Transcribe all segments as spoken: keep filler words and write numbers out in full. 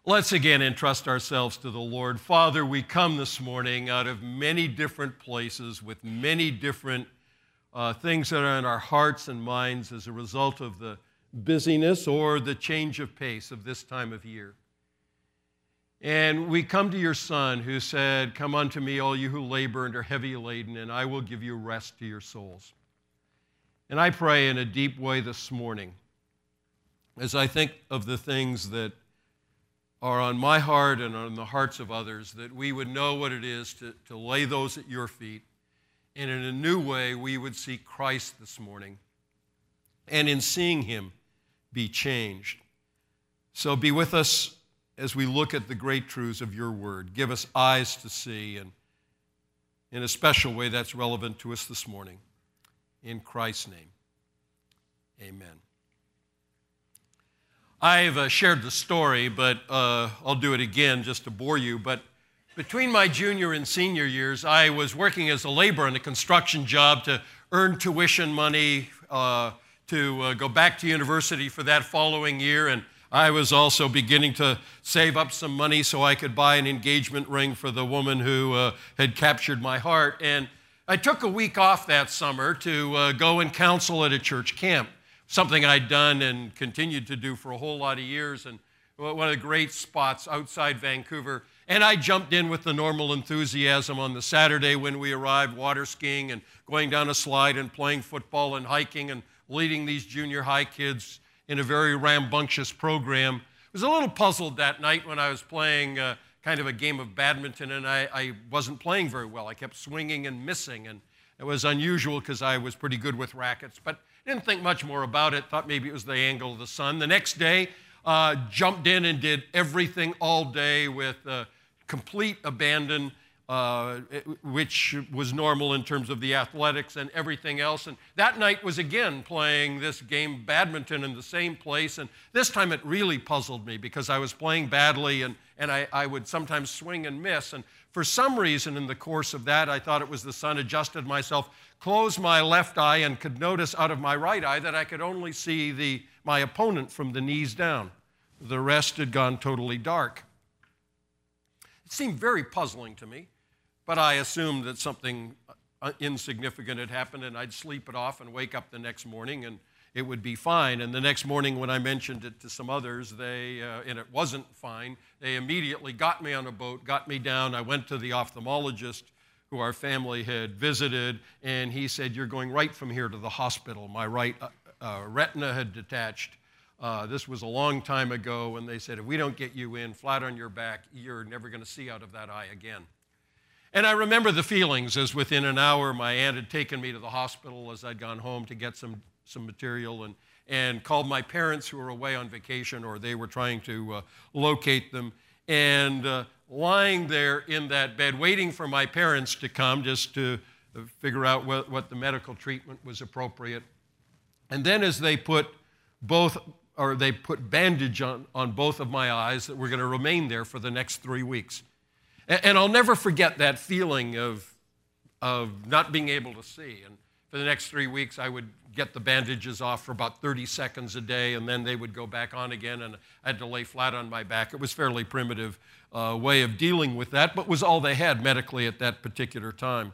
Let's again entrust ourselves to the Lord. Father, we come this morning out of many different places with many different uh, things that are in our hearts and minds as a result of the busyness or the change of pace of this time of year. And we come to your Son who said, "Come unto me, all you who labor and are heavy laden, and I will give you rest to your souls." And I pray in a deep way this morning, as I think of the things that are on my heart and on the hearts of others, that we would know what it is to, to lay those at your feet. And in a new way, we would see Christ this morning. And in seeing him, be changed. So be with us as we look at the great truths of your word. Give us eyes to see, and in a special way that's relevant to us this morning. In Christ's name, amen. I've uh, shared the story, but uh, I'll do it again just to bore you. But between my junior and senior years, I was working as a laborer in a construction job to earn tuition money uh, to uh, go back to university for that following year. And I was also beginning to save up some money so I could buy an engagement ring for the woman who uh, had captured my heart. And I took a week off that summer to uh, go and counsel at a church camp. Something I'd done and continued to do for a whole lot of years, and one of the great spots outside Vancouver. And I jumped in with the normal enthusiasm on the Saturday when we arrived, water skiing and going down a slide and playing football and hiking and leading these junior high kids in a very rambunctious program. I was a little puzzled that night when I was playing uh, kind of a game of badminton, and I, I wasn't playing very well. I kept swinging and missing, and it was unusual because I was pretty good with rackets, but didn't think much more about it, thought maybe it was the angle of the sun. The next day, uh, jumped in and did everything all day with uh, complete abandon, uh, which was normal in terms of the athletics and everything else. And that night was again playing this game, badminton, in the same place. And this time it really puzzled me because I was playing badly, and, and I, I would sometimes swing and miss. And for some reason in the course of that, I thought it was the sun, adjusted myself, closed my left eye, and could notice out of my right eye that I could only see the, my opponent from the knees down. The rest had gone totally dark. It seemed very puzzling to me, but I assumed that something insignificant had happened, and I'd sleep it off and wake up the next morning, and it would be fine. And the next morning when I mentioned it to some others, they, uh, and it wasn't fine, they immediately got me on a boat, got me down. I went to the ophthalmologist who our family had visited, and he said, "You're going right from here to the hospital." My right uh, uh, retina had detached. Uh, this was a long time ago, and they said, "If we don't get you in flat on your back, you're never going to see out of that eye again." And I remember the feelings as within an hour my aunt had taken me to the hospital as I'd gone home to get some, some material, and, and called my parents who were away on vacation, or they were trying to uh, locate them. And uh, lying there in that bed, waiting for my parents to come just to figure out what, what the medical treatment was appropriate. And then as they put both, or they put bandage on, on both of my eyes that were going to remain there for the next three weeks. And, and I'll never forget that feeling of, of not being able to see. And for the next three weeks, I would get the bandages off for about thirty seconds a day, and then they would go back on again, and I had to lay flat on my back. It was a fairly primitive uh, way of dealing with that, but was all they had medically at that particular time.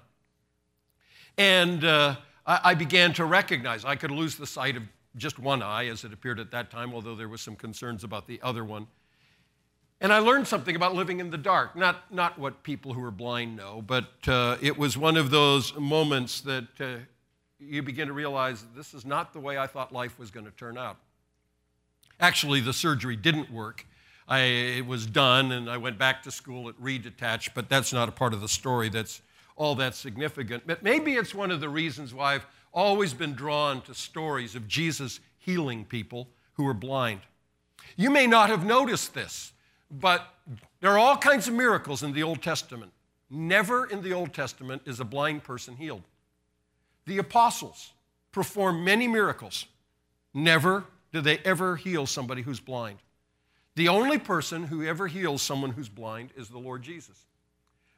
And uh, I, I began to recognize I could lose the sight of just one eye, as it appeared at that time, although there was some concerns about the other one. And I learned something about living in the dark, not, not what people who are blind know, but uh, it was one of those moments that uh, you begin to realize this is not the way I thought life was going to turn out. Actually, the surgery didn't work. I, it was done, and I went back to school. It redetached, but that's not a part of the story that's all that significant. But maybe it's one of the reasons why I've always been drawn to stories of Jesus healing people who are blind. You may not have noticed this, but there are all kinds of miracles in the Old Testament. Never in the Old Testament is a blind person healed. The apostles perform many miracles. Never do they ever heal somebody who's blind. The only person who ever heals someone who's blind is the Lord Jesus.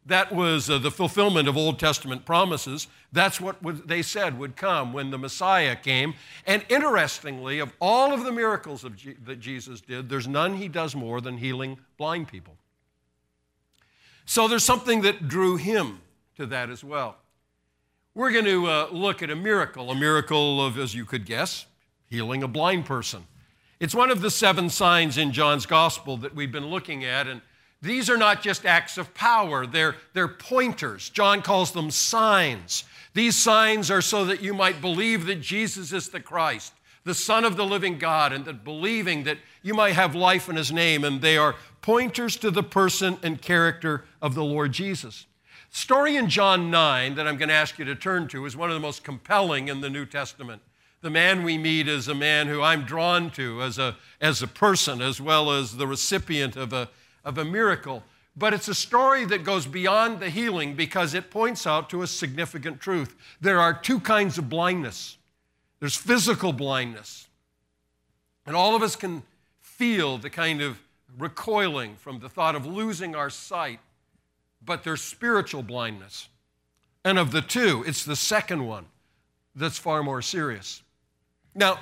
That was uh, the fulfillment of Old Testament promises. That's what would, they said would come when the Messiah came. And interestingly, of all of the miracles of G- that Jesus did, there's none he does more than healing blind people. So there's something that drew him to that as well. We're going to uh, look at a miracle, a miracle of, as you could guess, healing a blind person. It's one of the seven signs in John's gospel that we've been looking at, and these are not just acts of power, they're, they're pointers. John calls them signs. These signs are so that you might believe that Jesus is the Christ, the Son of the living God, and that believing that you might have life in his name, and they are pointers to the person and character of the Lord Jesus. The story in John nine that I'm going to ask you to turn to is one of the most compelling in the New Testament. The man we meet is a man who I'm drawn to as a, as a person, as well as the recipient of a of a miracle, but it's a story that goes beyond the healing because it points out to a significant truth. There are two kinds of blindness. There's physical blindness, and all of us can feel the kind of recoiling from the thought of losing our sight, but there's spiritual blindness. And of the two, it's the second one that's far more serious. Now,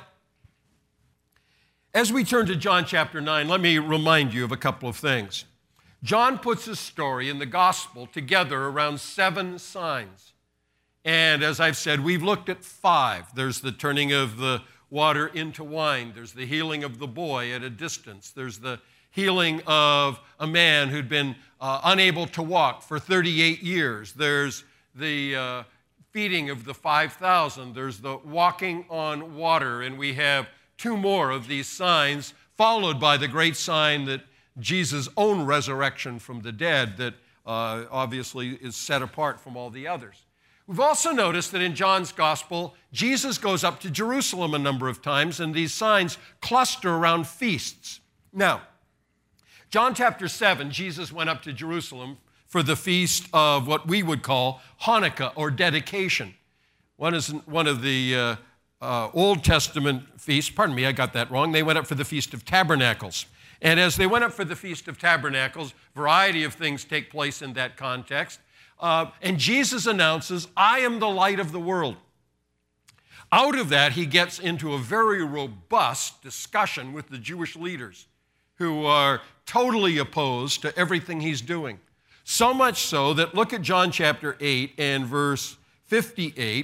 as we turn to John chapter nine, let me remind you of a couple of things. John puts his story in the gospel together around seven signs. And as I've said, we've looked at five. There's the turning of the water into wine. There's the healing of the boy at a distance. There's the healing of a man who'd been uh, unable to walk for thirty-eight years. There's the uh, feeding of the five thousand. There's the walking on water. And we have two more of these signs, followed by the great sign that Jesus' own resurrection from the dead that uh, obviously is set apart from all the others. We've also noticed that in John's gospel, Jesus goes up to Jerusalem a number of times, and these signs cluster around feasts. Now, John chapter seven, Jesus went up to Jerusalem for the feast of what we would call Hanukkah or dedication. One is one of the uh, Uh, Old Testament feasts, pardon me, I got that wrong. They went up for the Feast of Tabernacles. And as they went up for the Feast of Tabernacles, a variety of things take place in that context. Uh, and Jesus announces, I am the light of the world. Out of that, he gets into a very robust discussion with the Jewish leaders who are totally opposed to everything he's doing. So much so that look at John chapter eight and verse fifty-eight.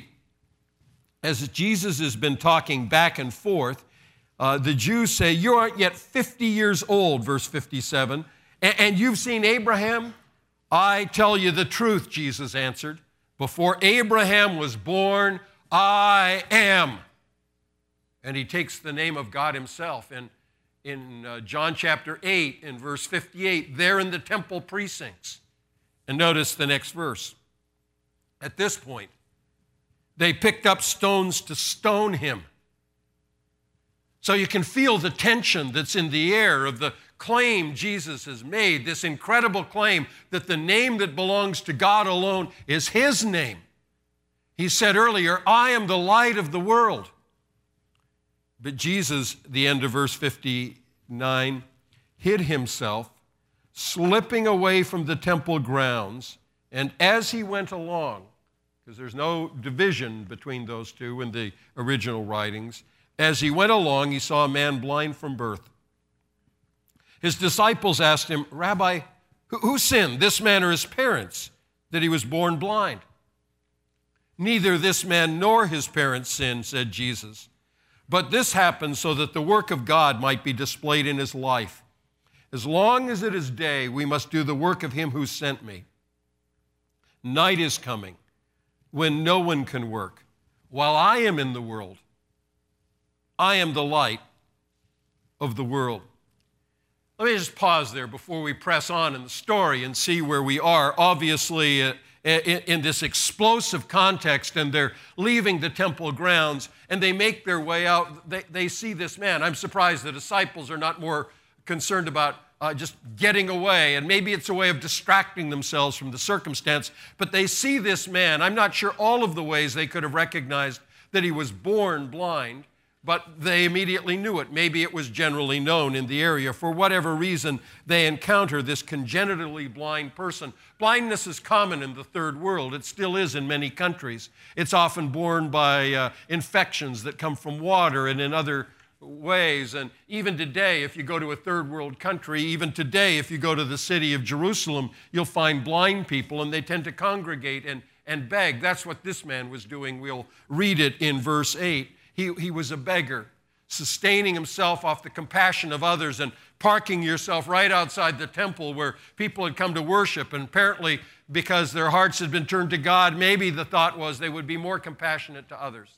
As Jesus has been talking back and forth, uh, the Jews say, you aren't yet fifty years old, verse fifty-seven, and, and you've seen Abraham? I tell you the truth, Jesus answered. Before Abraham was born, I am. And he takes the name of God himself. And in uh, John chapter eight, in verse fifty-eight, there in the temple precincts. And notice the next verse. At this point, they picked up stones to stone him. So you can feel the tension that's in the air of the claim Jesus has made, this incredible claim that the name that belongs to God alone is his name. He said earlier, I am the light of the world. But Jesus, the end of verse fifty-nine, hid himself, slipping away from the temple grounds, and as he went along, because there's no division between those two in the original writings. As he went along, he saw a man blind from birth. His disciples asked him, Rabbi, who sinned, this man or his parents, that he was born blind? Neither this man nor his parents sinned, said Jesus. But this happened so that the work of God might be displayed in his life. As long as it is day, we must do the work of him who sent me. Night is coming, when no one can work. While I am in the world, I am the light of the world. Let me just pause there before we press on in the story and see where we are. Obviously, uh, in, in this explosive context, and they're leaving the temple grounds, and they make their way out. They, they see this man. I'm surprised the disciples are not more concerned about Uh, just getting away, and maybe it's a way of distracting themselves from the circumstance, but they see this man. I'm not sure all of the ways they could have recognized that he was born blind, but they immediately knew it. Maybe it was generally known in the area. For whatever reason, they encounter this congenitally blind person. Blindness is common in the third world. It still is in many countries. It's often borne by uh, infections that come from water and in other ways. And even today, if you go to a third world country, even today, if you go to the city of Jerusalem, you'll find blind people, and they tend to congregate and, and beg. That's what this man was doing. We'll read it in verse eight. He, he was a beggar, sustaining himself off the compassion of others and parking yourself right outside the temple where people had come to worship. And apparently, because their hearts had been turned to God, maybe the thought was they would be more compassionate to others.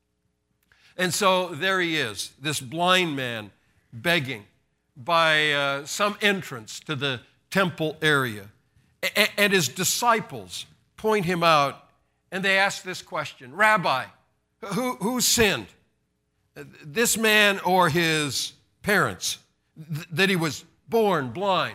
And so there he is, this blind man begging by uh, some entrance to the temple area. A- and his disciples point him out, and they ask this question, Rabbi, who, who sinned, this man or his parents, th- that he was born blind?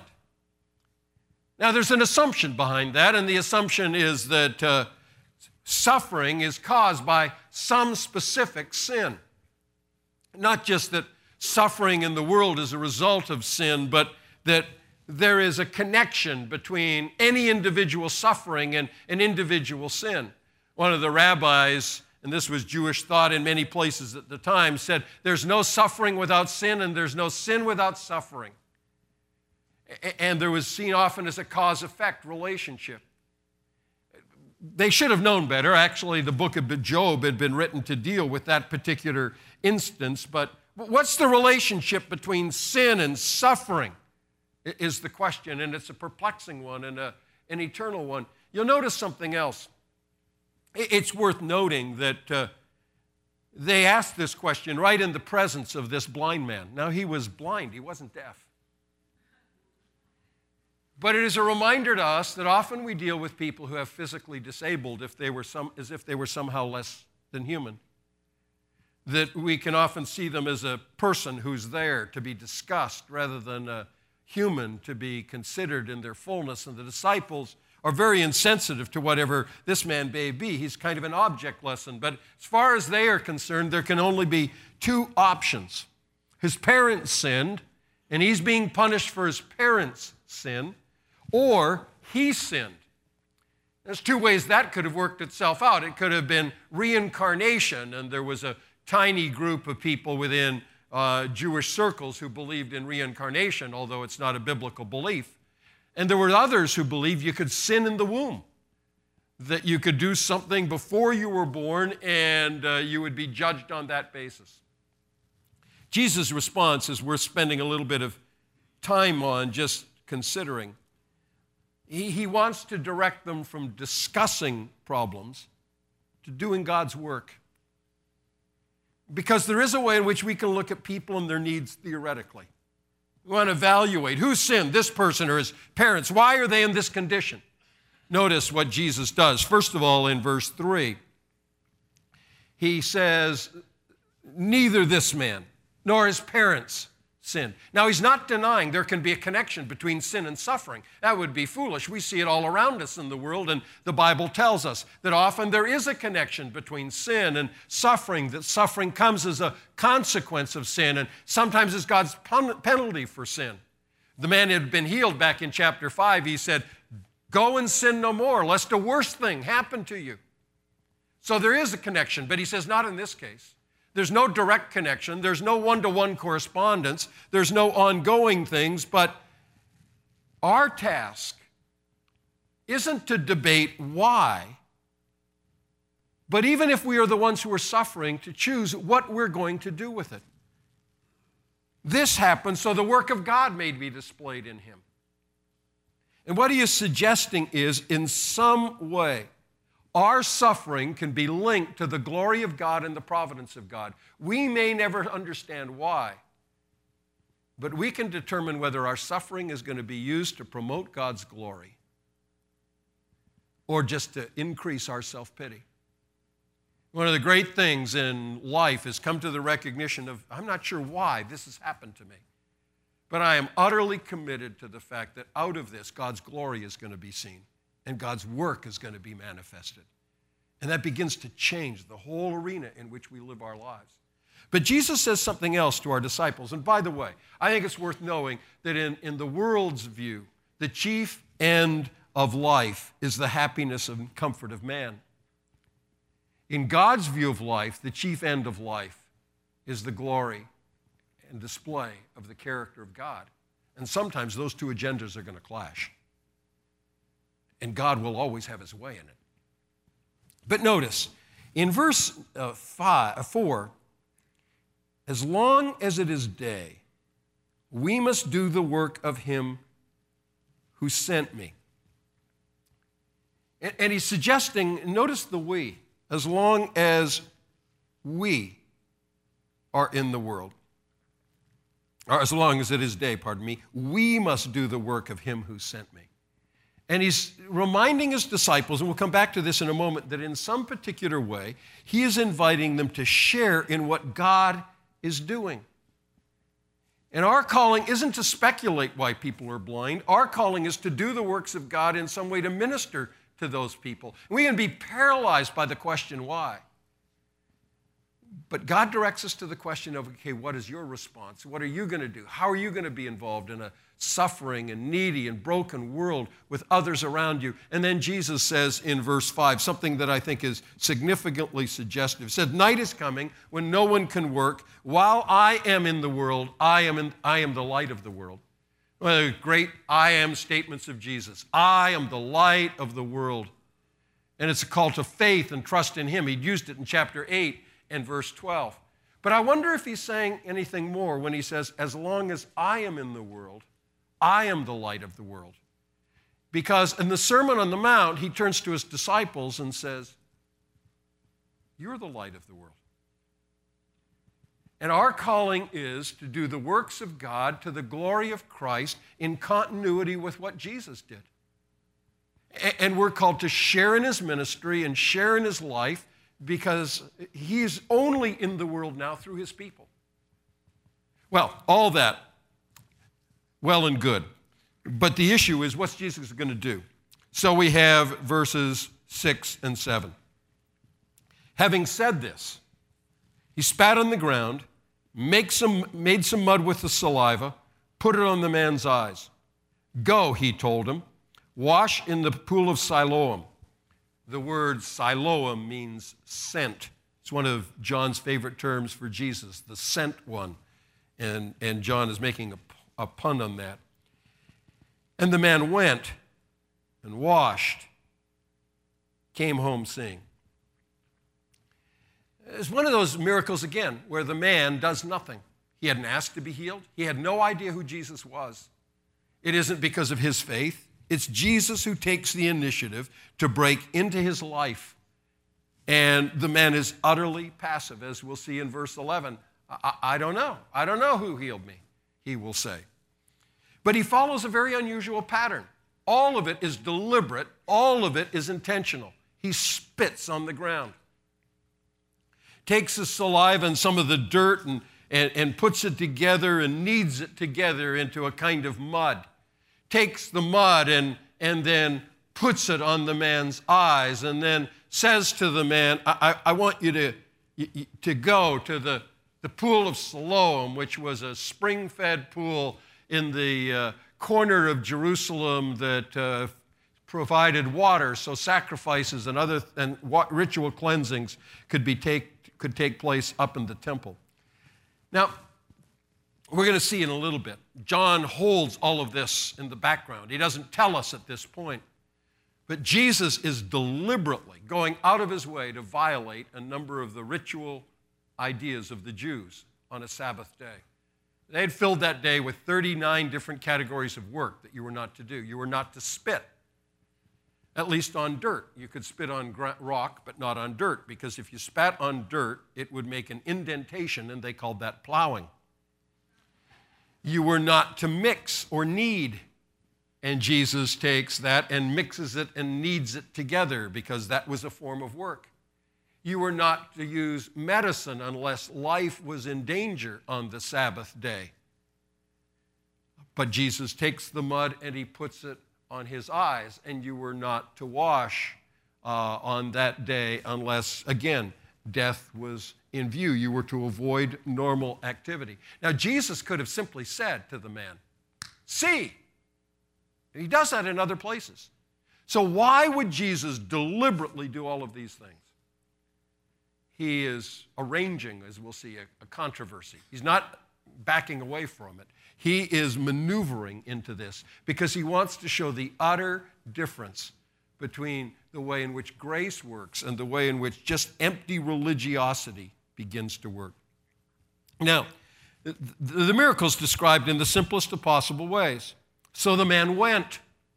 Now, there's an assumption behind that, and the assumption is that uh, suffering is caused by some specific sin. Not just that suffering in the world is a result of sin, but that there is a connection between any individual suffering and an individual sin. One of the rabbis, and this was Jewish thought in many places at the time, said there's no suffering without sin and there's no sin without suffering. And there was seen often as a cause-effect relationship. They should have known better. Actually, the book of Job had been written to deal with that particular instance. But what's the relationship between sin and suffering is the question, and it's a perplexing one and a, an eternal one. You'll notice something else. It's worth noting that uh, they asked this question right in the presence of this blind man. Now, he was blind. He wasn't deaf. But it is a reminder to us that often we deal with people who have physically disabled if they were some, as if they were somehow less than human. That we can often see them as a person who's there to be discussed rather than a human to be considered in their fullness. And the disciples are very insensitive to whatever this man may be. He's kind of an object lesson. But as far as they are concerned, there can only be two options. His parents sinned, and he's being punished for his parents' sin, or he sinned. There's two ways that could have worked itself out. It could have been reincarnation, and there was a tiny group of people within uh, Jewish circles who believed in reincarnation, although it's not a biblical belief. And there were others who believed you could sin in the womb, that you could do something before you were born and uh, you would be judged on that basis. Jesus' response is worth spending a little bit of time on just considering. He, he wants to direct them from discussing problems to doing God's work. Because there is a way in which we can look at people and their needs theoretically. We want to evaluate who sinned, this person or his parents. Why are they in this condition? Notice what Jesus does. First of all, in verse three, he says, neither this man nor his parents sinned. Now, he's not denying there can be a connection between sin and suffering. That would be foolish. We see it all around us in the world, and the Bible tells us that often there is a connection between sin and suffering, that suffering comes as a consequence of sin, and sometimes it's God's penalty for sin. The man had been healed back in chapter five. He said, go and sin no more, lest a worse thing happen to you. So there is a connection, but he says not in this case. There's no direct connection. There's no one-to-one correspondence. There's no ongoing things. But our task isn't to debate why, but even if we are the ones who are suffering, to choose what we're going to do with it. This happened so the work of God may be displayed in him. And what he is suggesting is, in some way, our suffering can be linked to the glory of God and the providence of God. We may never understand why, but we can determine whether our suffering is going to be used to promote God's glory or just to increase our self-pity. One of the great things in life is come to the recognition of, I'm not sure why this has happened to me, but I am utterly committed to the fact that out of this, God's glory is going to be seen. And God's work is going to be manifested. And that begins to change the whole arena in which we live our lives. But Jesus says something else to our disciples. And by the way, I think it's worth knowing that in, in the world's view, the chief end of life is the happiness and comfort of man. In God's view of life, the chief end of life is the glory and display of the character of God. And sometimes those two agendas are going to clash. And God will always have his way in it. But notice, in verse uh, five, uh, four, as long as it is day, we must do the work of him who sent me. And, and he's suggesting, notice the we, as long as we are in the world, or as long as it is day, pardon me, we must do the work of him who sent me. And he's reminding his disciples, and we'll come back to this in a moment, that in some particular way, he is inviting them to share in what God is doing. And our calling isn't to speculate why people are blind. Our calling is to do the works of God in some way to minister to those people. We can be paralyzed by the question, why? But God directs us to the question of, okay, what is your response? What are you going to do? How are you going to be involved in a suffering and needy and broken world with others around you? And then Jesus says in verse five, something that I think is significantly suggestive. He said, night is coming when no one can work. While I am in the world, I am, in, I am the light of the world. One of the great I am statements of Jesus. I am the light of the world. And it's a call to faith and trust in him. He'd used it in chapter eight and verse twelve. But I wonder if he's saying anything more when he says, as long as I am in the world, I am the light of the world. Because in the Sermon on the Mount, he turns to his disciples and says, you're the light of the world. And our calling is to do the works of God to the glory of Christ in continuity with what Jesus did. And we're called to share in his ministry and share in his life because he's only in the world now through his people. Well, all that, well and good. But the issue is, what's Jesus going to do? So we have verses six and seven. Having said this, he spat on the ground, make some, made some mud with the saliva, put it on the man's eyes. Go, he told him, wash in the pool of Siloam. The word Siloam means sent. It's one of John's favorite terms for Jesus, the sent one. And, and John is making a, a pun on that. And the man went and washed, came home seeing. It's one of those miracles, again, where the man does nothing. He hadn't asked to be healed. He had no idea who Jesus was. It isn't because of his faith. It's Jesus who takes the initiative to break into his life. And the man is utterly passive, as we'll see in verse eleven. I, I don't know. I don't know who healed me, he will say. But he follows a very unusual pattern. All of it is deliberate. All of it is intentional. He spits on the ground, takes the saliva and some of the dirt and, and, and puts it together and kneads it together into a kind of mud. Takes the mud and, and then puts it on the man's eyes and then says to the man, I, I, I want you to, to go to the, the pool of Siloam, which was a spring-fed pool in the uh, corner of Jerusalem that uh, provided water so sacrifices and other and ritual cleansings could, be take, could take place up in the temple. Now, we're going to see in a little bit, John holds all of this in the background. He doesn't tell us at this point. But Jesus is deliberately going out of his way to violate a number of the ritual ideas of the Jews on a Sabbath day. They had filled that day with thirty-nine different categories of work that you were not to do. You were not to spit, at least on dirt. You could spit on rock, but not on dirt, because if you spat on dirt, it would make an indentation, and they called that plowing. You were not to mix or knead, and Jesus takes that and mixes it and kneads it together, because that was a form of work. You were not to use medicine unless life was in danger on the Sabbath day. But Jesus takes the mud and he puts it on his eyes, and you were not to wash uh, on that day unless, again, death was in view. You were to avoid normal activity. Now, Jesus could have simply said to the man, "See." He does that in other places. So why would Jesus deliberately do all of these things? He is arranging, as we'll see, a, a controversy. He's not backing away from it. He is maneuvering into this because he wants to show the utter difference between the way in which grace works and the way in which just empty religiosity begins to work. Now, the, the miracle is described in the simplest of possible ways. So the man went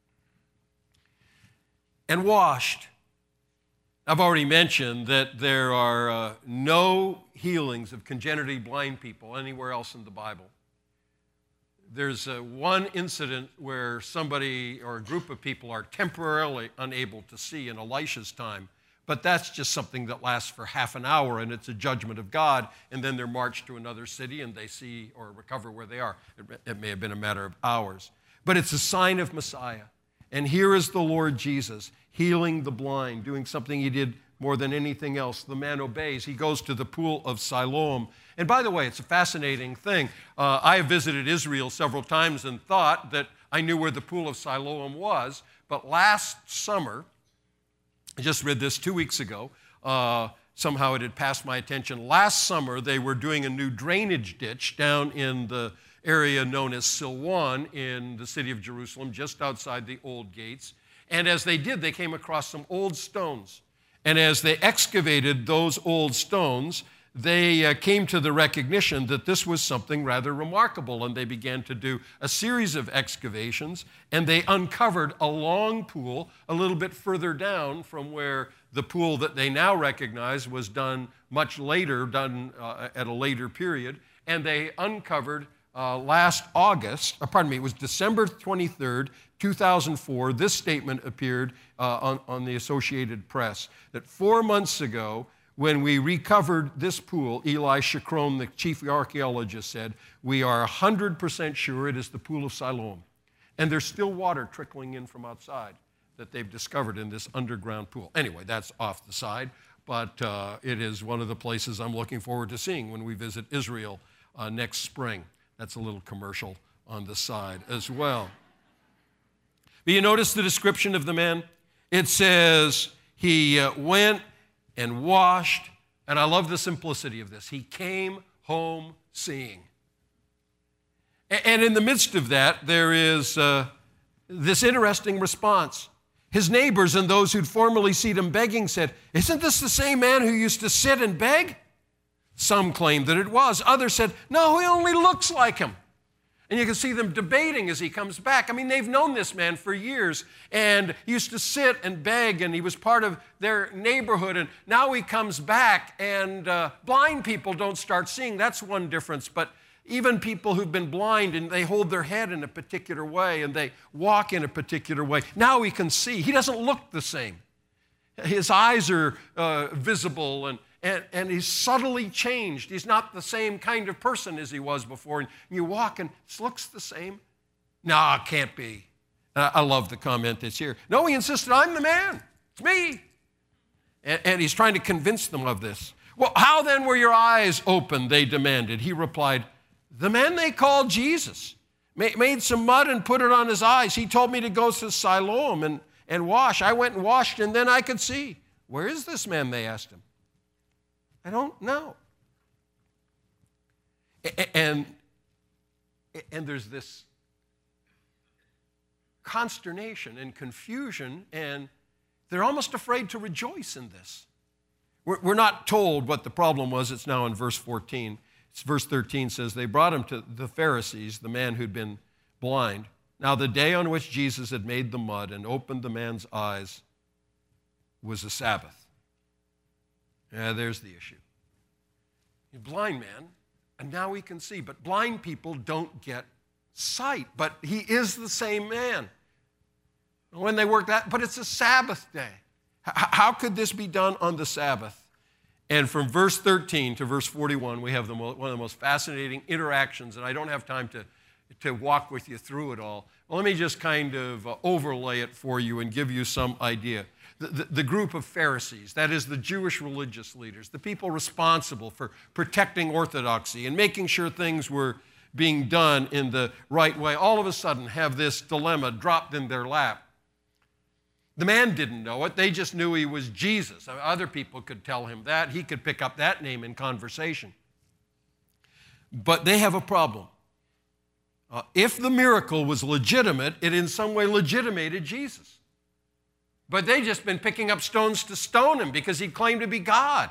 and washed. I've already mentioned that there are uh, no healings of congenitally blind people anywhere else in the Bible. There's uh, one incident where somebody or a group of people are temporarily unable to see in Elisha's time, but that's just something that lasts for half an hour, and it's a judgment of God, and then they're marched to another city and they see or recover where they are. It, it may have been a matter of hours, but it's a sign of Messiah. And here is the Lord Jesus healing the blind, doing something he did more than anything else. The man obeys. He goes to the pool of Siloam. And by the way, it's a fascinating thing. Uh, I have visited Israel several times and thought that I knew where the pool of Siloam was, but last summer, I just read this two weeks ago, uh, somehow it had passed my attention. Last summer, they were doing a new drainage ditch down in the area known as Silwan in the city of Jerusalem, just outside the old gates. And as they did, they came across some old stones. And as they excavated those old stones, they uh, came to the recognition that this was something rather remarkable. And they began to do a series of excavations, and they uncovered a long pool a little bit further down from where the pool that they now recognize was done much later, done uh, at a later period. And they uncovered Uh, last August, uh, pardon me, it was December twenty-third, two thousand four, this statement appeared uh, on, on the Associated Press, that four months ago, when we recovered this pool, Eli Shakron, the chief archaeologist, said, we are one hundred percent sure it is the pool of Siloam. And there's still water trickling in from outside that they've discovered in this underground pool. Anyway, that's off the side, but uh, it is one of the places I'm looking forward to seeing when we visit Israel uh, next spring. That's a little commercial on the side as well. But you notice the description of the man? It says he uh, went and washed, and I love the simplicity of this. He came home seeing. And in the midst of that, there is uh, this interesting response. His neighbors and those who'd formerly seen him begging said, "Isn't this the same man who used to sit and beg?" Some claimed that it was. Others said, "No, he only looks like him." And you can see them debating as he comes back. I mean, they've known this man for years, and he used to sit and beg, and he was part of their neighborhood, and now he comes back, and uh, blind people don't start seeing. That's one difference, but even people who've been blind, and they hold their head in a particular way, and they walk in a particular way, now he can see. He doesn't look the same. His eyes are uh, visible, and And, and he's subtly changed. He's not the same kind of person as he was before. And you walk and it looks the same. No, it can't be. Uh, I love the comment that's here. No, he insisted, "I'm the man. It's me." And, and he's trying to convince them of this. "Well, how then were your eyes opened?" they demanded. He replied, "The man they called Jesus made some mud and put it on his eyes. He told me to go to Siloam and, and wash. I went and washed, and then I could see." "Where is this man?" they asked him. "I don't know." And, and there's this consternation and confusion, and they're almost afraid to rejoice in this. We're, we're not told what the problem was. It's now in verse fourteen. It's verse thirteen says, "They brought him to the Pharisees, the man who'd been blind. Now the day on which Jesus had made the mud and opened the man's eyes was a Sabbath." Yeah, there's the issue. He's a blind man, and now he can see. But blind people don't get sight. But he is the same man. When they work that, but it's a Sabbath day. H- how could this be done on the Sabbath? And from verse thirteen to verse forty-one, we have the mo- one of the most fascinating interactions, and I don't have time to, to walk with you through it all. Well, let me just kind of uh, overlay it for you and give you some idea. the, the, the group of Pharisees, that is the Jewish religious leaders, the people responsible for protecting orthodoxy and making sure things were being done in the right way, all of a sudden have this dilemma dropped in their lap. The man didn't know it. They just knew he was Jesus. Other people could tell him that. He could pick up that name in conversation. But they have a problem. Uh, if the miracle was legitimate, it in some way legitimated Jesus. But they just been picking up stones to stone him because he claimed to be God.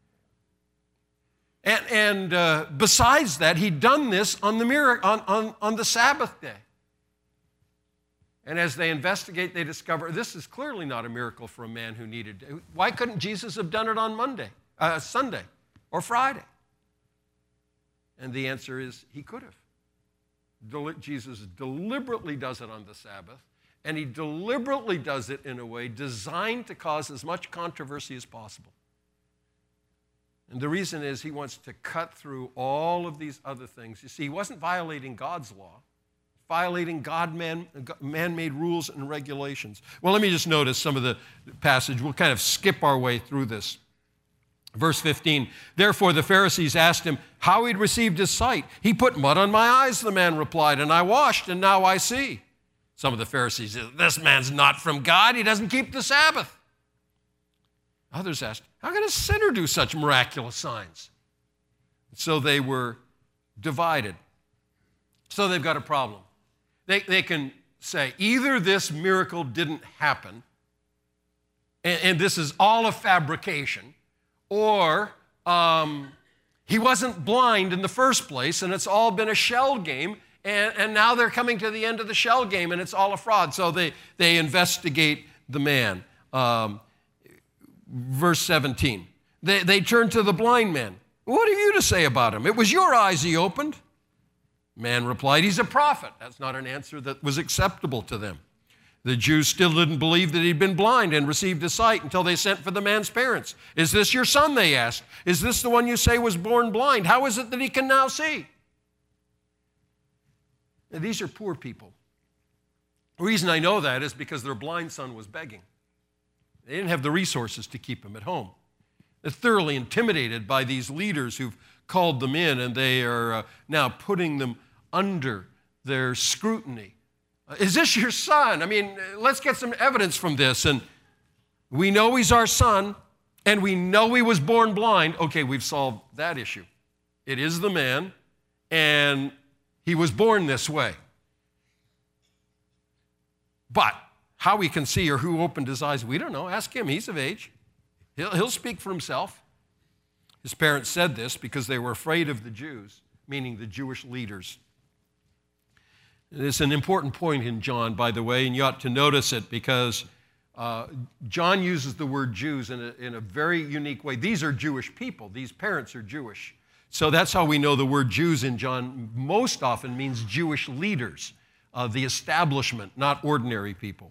And, and uh, besides that, he'd done this on the, miracle, on, on, on the Sabbath day. And as they investigate, they discover this is clearly not a miracle for a man who needed it. Why couldn't Jesus have done it on Monday, uh, Sunday, or Friday? And the answer is he could have. Del- Jesus deliberately does it on the Sabbath, and he deliberately does it in a way designed to cause as much controversy as possible. And the reason is he wants to cut through all of these other things. You see, he wasn't violating God's law, violating God-man, man-made rules and regulations. Well, let me just notice some of the passage. We'll kind of skip our way through this. Verse fifteen, therefore the Pharisees asked him how he'd received his sight. He put mud on my eyes, the man replied, and I washed, and now I see. Some of the Pharisees said, this man's not from God. He doesn't keep the Sabbath. Others asked, how can a sinner do such miraculous signs? So they were divided. So they've got a problem. They, they can say either this miracle didn't happen, and, and this is all a fabrication, or um, he wasn't blind in the first place, and it's all been a shell game, and, and now they're coming to the end of the shell game, and it's all a fraud. So they, they investigate the man. Um, verse seventeen, they, they turn to the blind man. What have you to say about him? It was your eyes he opened. Man replied, he's a prophet. That's not an answer that was acceptable to them. The Jews still didn't believe that he'd been blind and received his sight until they sent for the man's parents. Is this your son, they asked? Is this the one you say was born blind? How is it that he can now see? Now, these are poor people. The reason I know that is because their blind son was begging. They didn't have the resources to keep him at home. They're thoroughly intimidated by these leaders who've called them in, and they are uh, now putting them under their scrutiny. Uh, is this your son? I mean, let's get some evidence from this. And we know he's our son, and we know he was born blind. Okay, we've solved that issue. It is the man, and he was born this way. But how he can see or who opened his eyes, we don't know. Ask him. He's of age. He'll, he'll speak for himself. His parents said this because they were afraid of the Jews, meaning the Jewish leaders. It's an important point in John, by the way, and you ought to notice it because uh, John uses the word Jews in a, in a very unique way. These are Jewish people. These parents are Jewish. So that's how we know the word Jews in John most often means Jewish leaders, uh, the establishment, not ordinary people.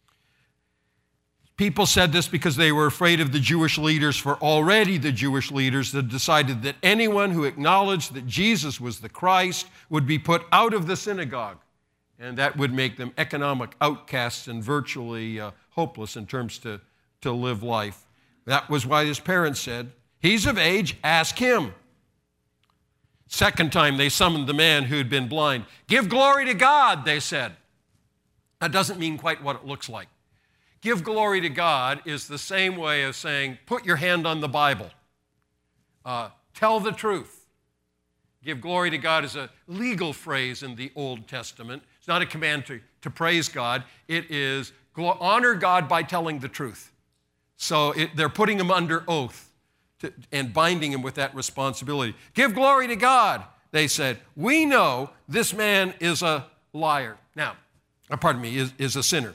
People said this because they were afraid of the Jewish leaders, for already the Jewish leaders had decided that anyone who acknowledged that Jesus was the Christ would be put out of the synagogue, and that would make them economic outcasts and virtually uh, hopeless in terms to, to live life. That was why his parents said, he's of age, ask him. Second time they summoned the man who had been blind. Give glory to God, they said. That doesn't mean quite what it looks like. Give glory to God is the same way of saying, put your hand on the Bible. Uh, tell the truth. Give glory to God is a legal phrase in the Old Testament. It's not a command to, to praise God. It is honor God by telling the truth. So it, they're putting him under oath to, and binding him with that responsibility. Give glory to God, they said. We know this man is a liar. Now, uh, pardon me, is, is a sinner.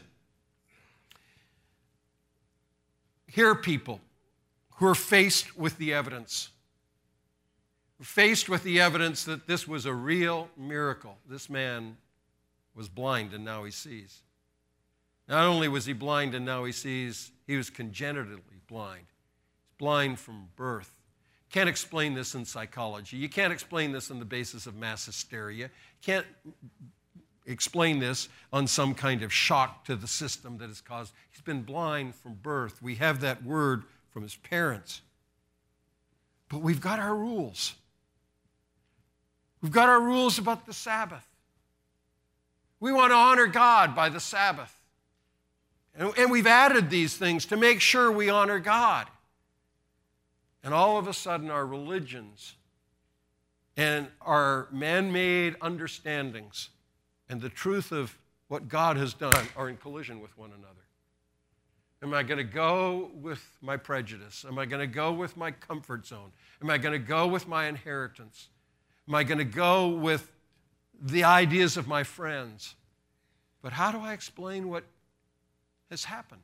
Here are people who are faced with the evidence, faced with the evidence that this was a real miracle. This man was blind and now he sees. Not only was he blind and now he sees, he was congenitally blind. He's blind from birth. Can't explain this in psychology. You can't explain this on the basis of mass hysteria. Can't explain this on some kind of shock to the system that has caused. He's been blind from birth. We have that word from his parents. But we've got our rules. We've got our rules about the Sabbath. We want to honor God by the Sabbath. And, and we've added these things to make sure we honor God. And all of a sudden, our religions and our man-made understandings and the truth of what God has done are in collision with one another. Am I going to go with my prejudice? Am I going to go with my comfort zone? Am I going to go with my inheritance? Am I going to go with the ideas of my friends? But how do I explain what has happened?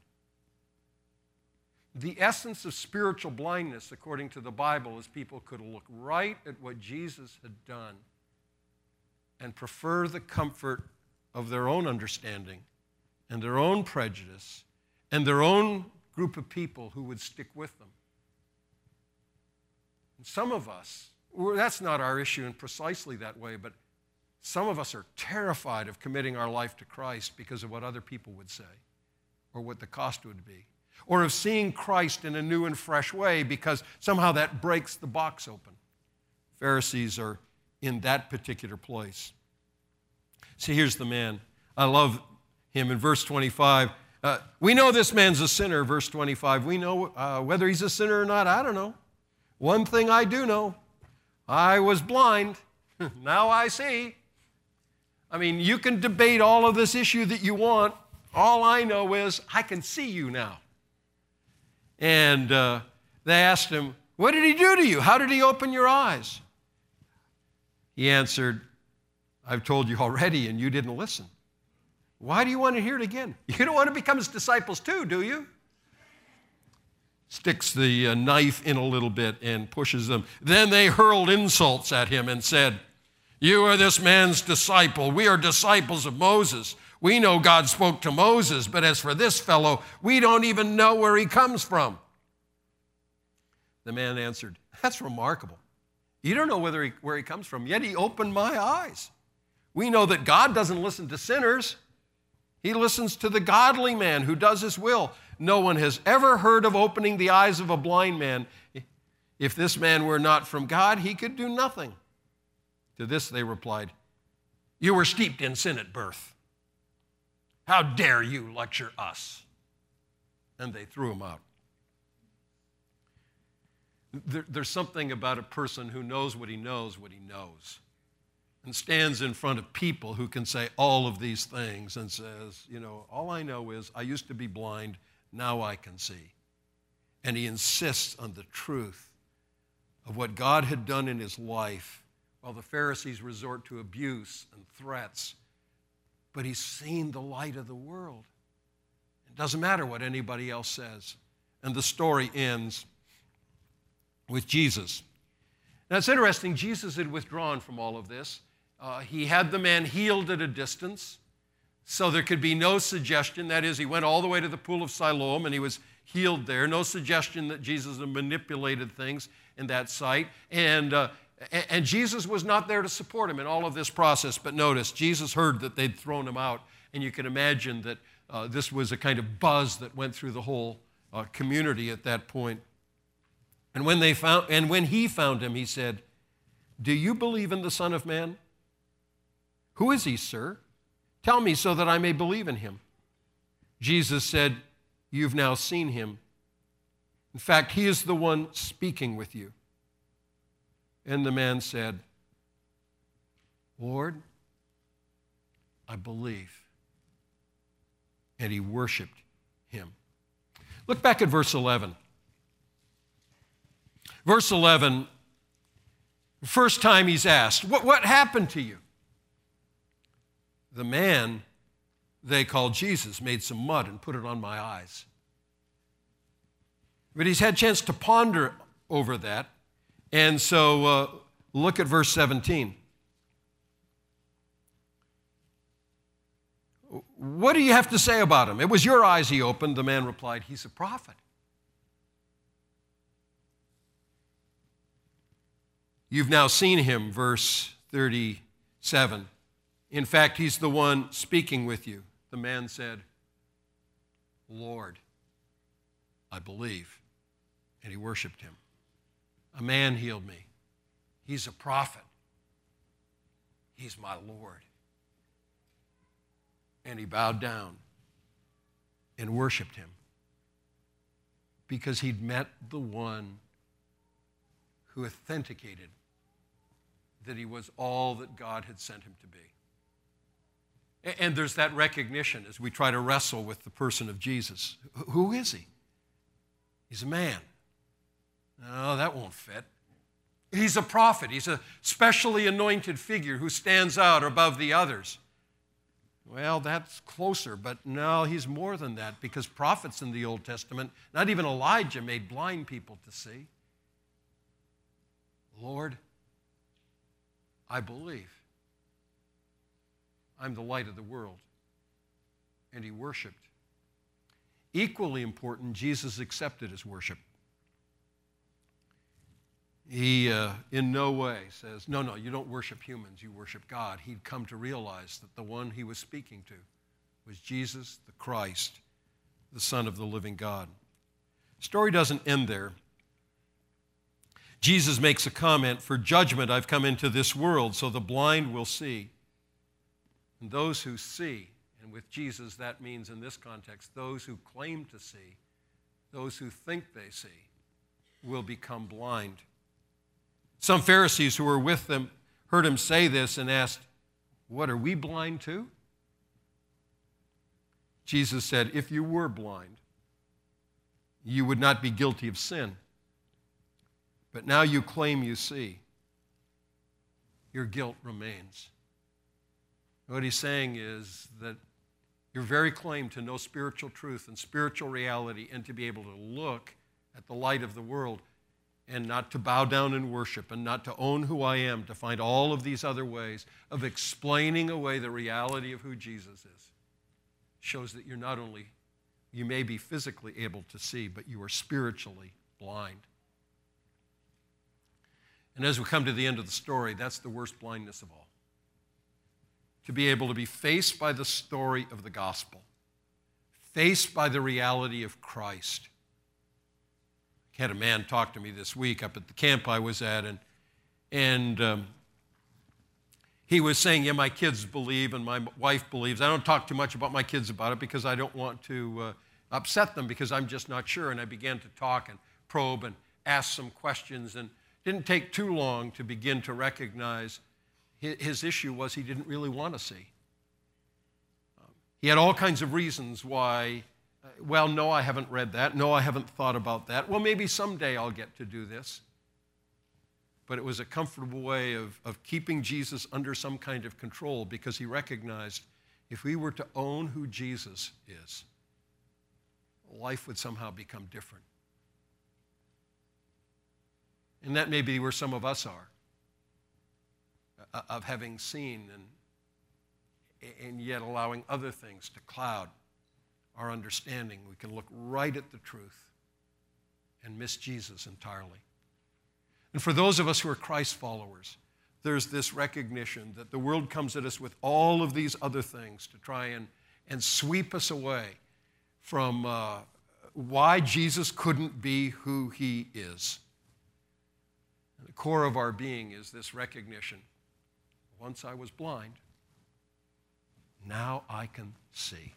The essence of spiritual blindness, according to the Bible, is people could look right at what Jesus had done and prefer the comfort of their own understanding and their own prejudice and their own group of people who would stick with them. And some of us, well, that's not our issue in precisely that way, but some of us are terrified of committing our life to Christ because of what other people would say or what the cost would be, or of seeing Christ in a new and fresh way because somehow that breaks the box open. Pharisees are in that particular place. See, here's the man. I love him in verse twenty-five. Uh, we know this man's a sinner, verse twenty-five. We know uh, whether he's a sinner or not, I don't know. One thing I do know, I was blind, now I see. I mean, you can debate all of this issue that you want. All I know is I can see you now. And uh, they asked him, what did he do to you? How did he open your eyes? He answered, I've told you already and you didn't listen. Why do you want to hear it again? You don't want to become his disciples too, do you? Sticks the uh, knife in a little bit and pushes them. Then they hurled insults at him and said, you are this man's disciple. We are disciples of Moses. We know God spoke to Moses, but as for this fellow, we don't even know where he comes from. The man answered, that's remarkable. You don't know whether he, where he comes from, yet he opened my eyes. We know that God doesn't listen to sinners. He listens to the godly man who does his will. No one has ever heard of opening the eyes of a blind man. If this man were not from God, he could do nothing. To this they replied, you were steeped in sin at birth. How dare you lecture us? And they threw him out. There, there's something about a person who knows what he knows, what he knows, and stands in front of people who can say all of these things and says, you know, all I know is I used to be blind, now I can see. And he insists on the truth of what God had done in his life, while the Pharisees resort to abuse and threats. But he's seen the light of the world. It doesn't matter what anybody else says. And the story ends with Jesus. Now, it's interesting. Jesus had withdrawn from all of this. Uh, he had the man healed at a distance, so there could be no suggestion. That is, he went all the way to the pool of Siloam, and he was healed there. No suggestion that Jesus had manipulated things in that site. And uh, And Jesus was not there to support him in all of this process. But notice, Jesus heard that they'd thrown him out. And you can imagine that uh, this was a kind of buzz that went through the whole uh, community at that point. And when, they found, and when he found him, he said, do you believe in the Son of Man? Who is he, sir? Tell me so that I may believe in him. Jesus said, you've now seen him. In fact, he is the one speaking with you. And the man said, Lord, I believe. And he worshiped him. Look back at verse eleven. Verse eleven, the first time he's asked, what, what happened to you? The man they called Jesus made some mud and put it on my eyes. But he's had a chance to ponder over that. And so uh, look at verse seventeen. What do you have to say about him? It was your eyes he opened. The man replied, he's a prophet. You've now seen him, verse thirty-seven. In fact, he's the one speaking with you. The man said, Lord, I believe. And he worshiped him. A man healed me. He's a prophet. He's my Lord. And he bowed down and worshiped him because he'd met the one who authenticated that he was all that God had sent him to be. And there's that recognition as we try to wrestle with the person of Jesus. Who is he? He's a man. No, that won't fit. He's a prophet. He's a specially anointed figure who stands out above the others. Well, that's closer, but no, he's more than that because prophets in the Old Testament, not even Elijah, made blind people to see. Lord, I believe. I'm the light of the world. And he worshiped. Equally important, Jesus accepted his worship. He, uh, in no way says, no, no, you don't worship humans, you worship God. He'd come to realize that the one he was speaking to was Jesus, the Christ, the Son of the living God. The story doesn't end there. Jesus makes a comment, for judgment I've come into this world, so the blind will see. And those who see, and with Jesus that means in this context, those who claim to see, those who think they see, will become blind. Some Pharisees who were with them heard him say this and asked, what, are we blind too? Jesus said, if you were blind, you would not be guilty of sin. But now you claim you see. Your guilt remains. What he's saying is that your very claim to know spiritual truth and spiritual reality and to be able to look at the light of the world and not to bow down and worship and not to own who I am, to find all of these other ways of explaining away the reality of who Jesus is, shows that you're not only, you may be physically able to see, but you are spiritually blind. And as we come to the end of the story, that's the worst blindness of all. To be able to be faced by the story of the gospel, faced by the reality of Christ. I had a man talk to me this week up at the camp I was at, and, and um, he was saying, yeah, my kids believe and my wife believes. I don't talk too much about my kids about it because I don't want to uh, upset them because I'm just not sure. And I began to talk and probe and ask some questions, and it didn't take too long to begin to recognize his, his issue was he didn't really want to see. Um, he had all kinds of reasons why. Well, no, I haven't read that. No, I haven't thought about that. Well, maybe someday I'll get to do this. But it was a comfortable way of, of keeping Jesus under some kind of control because he recognized if we were to own who Jesus is, life would somehow become different. And that may be where some of us are, of having seen and, and yet allowing other things to cloud our understanding. We can look right at the truth and miss Jesus entirely. And for those of us who are Christ followers, there's this recognition that the world comes at us with all of these other things to try and, and sweep us away from uh, why Jesus couldn't be who he is. And the core of our being is this recognition. Once I was blind, now I can see.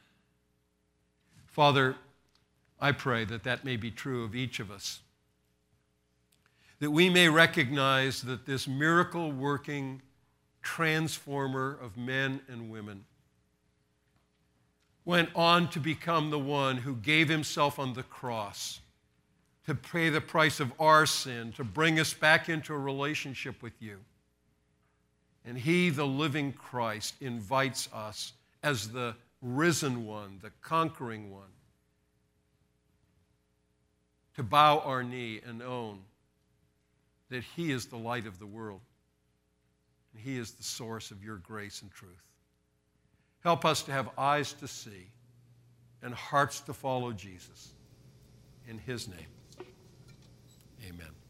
Father, I pray that that may be true of each of us, that we may recognize that this miracle-working transformer of men and women went on to become the one who gave himself on the cross to pay the price of our sin, to bring us back into a relationship with you. And he, the living Christ, invites us as the risen one, the conquering one, to bow our knee and own that he is the light of the world. And he is the source of your grace and truth. Help us to have eyes to see and hearts to follow Jesus. In his name, amen.